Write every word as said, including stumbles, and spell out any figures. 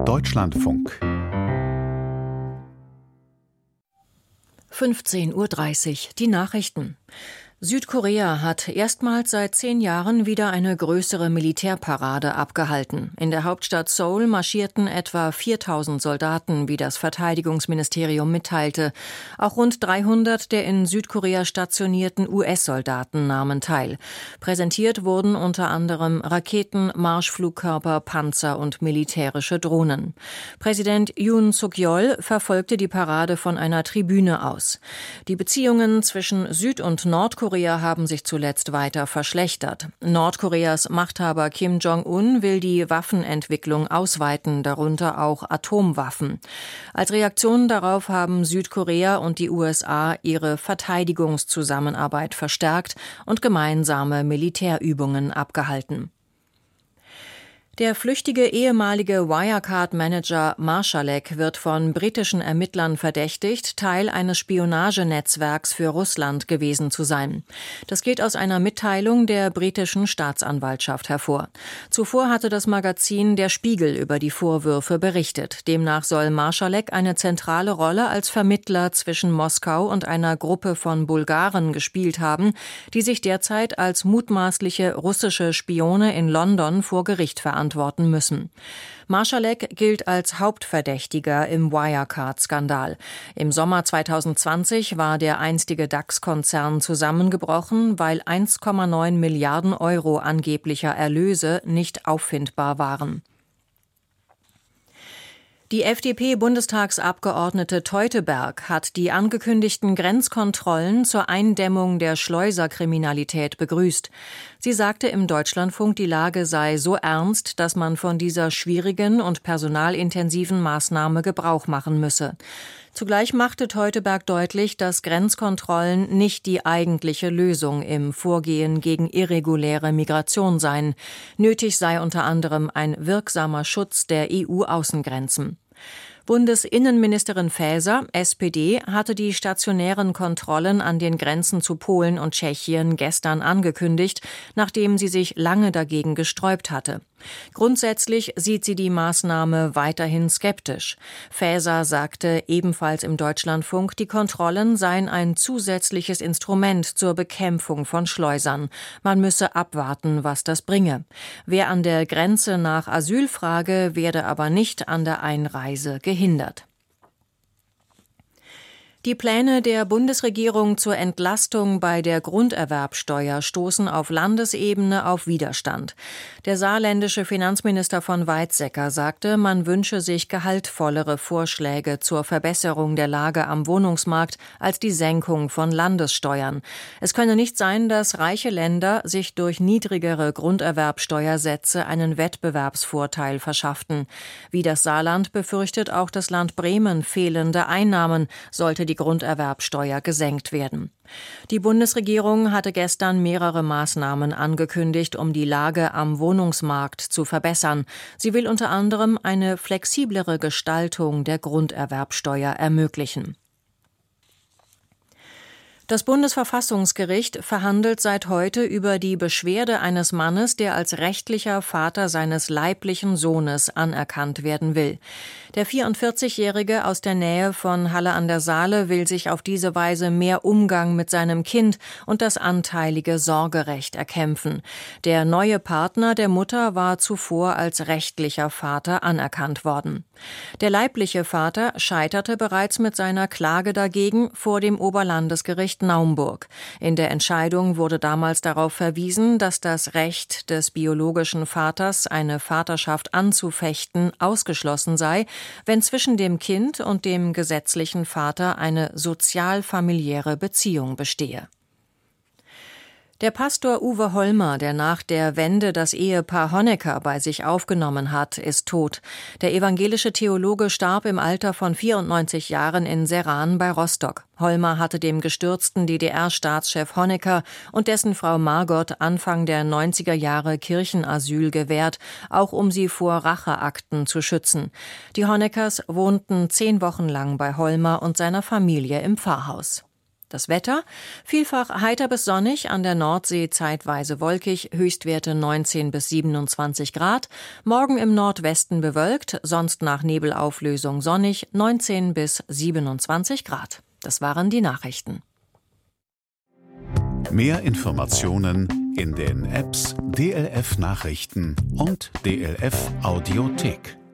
Deutschlandfunk fünfzehn Uhr dreißig, die Nachrichten. Südkorea hat erstmals seit zehn Jahren wieder eine größere Militärparade abgehalten. In der Hauptstadt Seoul marschierten etwa viertausend Soldaten, wie das Verteidigungsministerium mitteilte. Auch rund dreihundert der in Südkorea stationierten U S-Soldaten nahmen teil. Präsentiert wurden unter anderem Raketen, Marschflugkörper, Panzer und militärische Drohnen. Präsident Yoon Suk-yeol verfolgte die Parade von einer Tribüne aus. Die Beziehungen zwischen Süd- und Nordkorea haben sich zuletzt weiter verschlechtert. Nordkoreas Machthaber Kim Jong-un will die Waffenentwicklung ausweiten, darunter auch Atomwaffen. Als Reaktion darauf haben Südkorea und die U S A ihre Verteidigungszusammenarbeit verstärkt und gemeinsame Militärübungen abgehalten. Der flüchtige ehemalige Wirecard-Manager Marszalek wird von britischen Ermittlern verdächtigt, Teil eines Spionagenetzwerks für Russland gewesen zu sein. Das geht aus einer Mitteilung der britischen Staatsanwaltschaft hervor. Zuvor hatte das Magazin Der Spiegel über die Vorwürfe berichtet. Demnach soll Marszalek eine zentrale Rolle als Vermittler zwischen Moskau und einer Gruppe von Bulgaren gespielt haben, die sich derzeit als mutmaßliche russische Spione in London vor Gericht verantworten. antworten müssen. Marszalek gilt als Hauptverdächtiger im Wirecard-Skandal. Im Sommer zweitausendzwanzig war der einstige DAX-Konzern zusammengebrochen, weil eins Komma neun Milliarden Euro angeblicher Erlöse nicht auffindbar waren. Die F D P-Bundestagsabgeordnete Teuteberg hat die angekündigten Grenzkontrollen zur Eindämmung der Schleuserkriminalität begrüßt. Sie sagte im Deutschlandfunk, die Lage sei so ernst, dass man von dieser schwierigen und personalintensiven Maßnahme Gebrauch machen müsse. Zugleich machte Teuteberg deutlich, dass Grenzkontrollen nicht die eigentliche Lösung im Vorgehen gegen irreguläre Migration seien. Nötig sei unter anderem ein wirksamer Schutz der E U-Außengrenzen. Bundesinnenministerin Faeser, S P D, hatte die stationären Kontrollen an den Grenzen zu Polen und Tschechien gestern angekündigt, nachdem sie sich lange dagegen gesträubt hatte. Grundsätzlich sieht sie die Maßnahme weiterhin skeptisch. Faeser sagte ebenfalls im Deutschlandfunk, die Kontrollen seien ein zusätzliches Instrument zur Bekämpfung von Schleusern. Man müsse abwarten, was das bringe. Wer an der Grenze nach Asyl frage, werde aber nicht an der Einreise gehindert. Die Pläne der Bundesregierung zur Entlastung bei der Grunderwerbsteuer stoßen auf Landesebene auf Widerstand. Der saarländische Finanzminister von Weizsäcker sagte, man wünsche sich gehaltvollere Vorschläge zur Verbesserung der Lage am Wohnungsmarkt als die Senkung von Landessteuern. Es könne nicht sein, dass reiche Länder sich durch niedrigere Grunderwerbsteuersätze einen Wettbewerbsvorteil verschafften. Wie das Saarland befürchtet auch das Land Bremen fehlende Einnahmen, sollte die Grunderwerbsteuer gesenkt werden. Die Bundesregierung hatte gestern mehrere Maßnahmen angekündigt, um die Lage am Wohnungsmarkt zu verbessern. Sie will unter anderem eine flexiblere Gestaltung der Grunderwerbsteuer ermöglichen. Das Bundesverfassungsgericht verhandelt seit heute über die Beschwerde eines Mannes, der als rechtlicher Vater seines leiblichen Sohnes anerkannt werden will. Der vierundvierzigjährige aus der Nähe von Halle an der Saale will sich auf diese Weise mehr Umgang mit seinem Kind und das anteilige Sorgerecht erkämpfen. Der neue Partner der Mutter war zuvor als rechtlicher Vater anerkannt worden. Der leibliche Vater scheiterte bereits mit seiner Klage dagegen vor dem Oberlandesgericht Naumburg. In der Entscheidung wurde damals darauf verwiesen, dass das Recht des biologischen Vaters, eine Vaterschaft anzufechten, ausgeschlossen sei, wenn zwischen dem Kind und dem gesetzlichen Vater eine sozial-familiäre Beziehung bestehe. Der Pastor Uwe Holmer, der nach der Wende das Ehepaar Honecker bei sich aufgenommen hat, ist tot. Der evangelische Theologe starb im Alter von vierundneunzig Jahren in Seran bei Rostock. Holmer hatte dem gestürzten D D R-Staatschef Honecker und dessen Frau Margot Anfang der neunziger Jahre Kirchenasyl gewährt, auch um sie vor Racheakten zu schützen. Die Honeckers wohnten zehn Wochen lang bei Holmer und seiner Familie im Pfarrhaus. Das Wetter: vielfach heiter bis sonnig, an der Nordsee zeitweise wolkig, Höchstwerte neunzehn bis siebenundzwanzig Grad. Morgen im Nordwesten bewölkt, sonst nach Nebelauflösung sonnig, neunzehn bis siebenundzwanzig Grad. Das waren die Nachrichten. Mehr Informationen in den Apps D L F Nachrichten und D L F Audiothek.